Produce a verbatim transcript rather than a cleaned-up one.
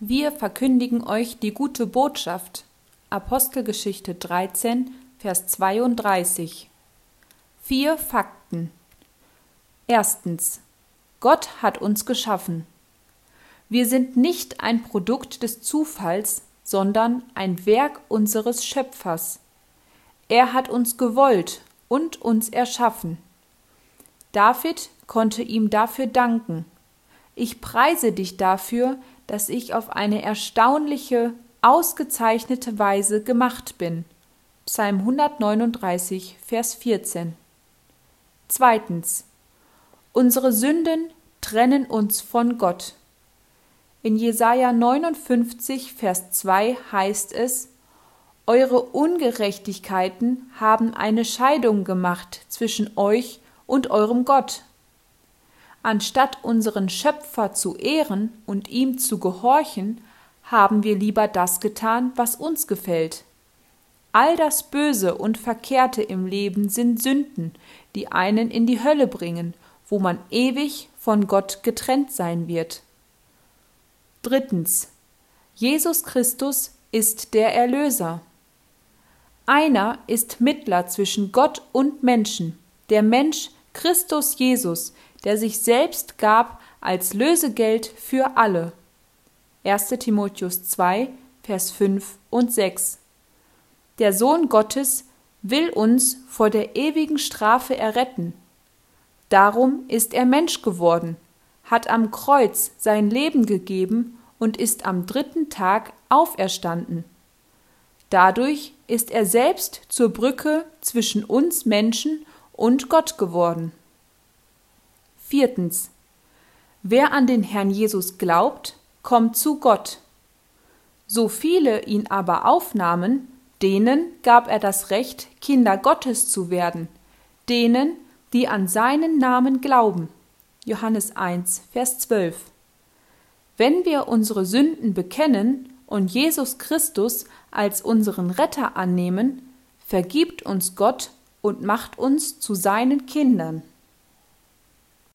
Wir verkündigen euch die gute Botschaft. Apostelgeschichte dreizehn, Vers zweiunddreißig. Vier Fakten. Erstens. Gott hat uns geschaffen. Wir sind nicht ein Produkt des Zufalls, sondern ein Werk unseres Schöpfers. Er hat uns gewollt und uns erschaffen. David konnte ihm dafür danken. Ich preise dich dafür, dass ich auf eine erstaunliche, ausgezeichnete Weise gemacht bin. Psalm hundertneununddreißig, Vers vierzehn. Zweitens. Unsere Sünden trennen uns von Gott. In Jesaja neunundfünfzig, Vers zwei heißt es: Eure Ungerechtigkeiten haben eine Scheidung gemacht zwischen euch und eurem Gott. Anstatt unseren Schöpfer zu ehren und ihm zu gehorchen, haben wir lieber das getan, was uns gefällt. All das Böse und Verkehrte im Leben sind Sünden, die einen in die Hölle bringen, wo man ewig von Gott getrennt sein wird. Drittens. Jesus Christus ist der Erlöser. Einer ist Mittler zwischen Gott und Menschen, der Mensch Christus Jesus, der sich selbst gab als Lösegeld für alle. erster Timotheus zwei, Vers fünf und sechs. Der Sohn Gottes will uns vor der ewigen Strafe erretten. Darum ist er Mensch geworden, hat am Kreuz sein Leben gegeben und ist am dritten Tag auferstanden. Dadurch ist er selbst zur Brücke zwischen uns Menschen und Gott geworden. Viertens. Wer an den Herrn Jesus glaubt, kommt zu Gott. So viele ihn aber aufnahmen, denen gab er das Recht, Kinder Gottes zu werden, denen, die an seinen Namen glauben. Johannes eins, Vers zwölf. Wenn wir unsere Sünden bekennen und Jesus Christus als unseren Retter annehmen, vergibt uns Gott und macht uns zu seinen Kindern.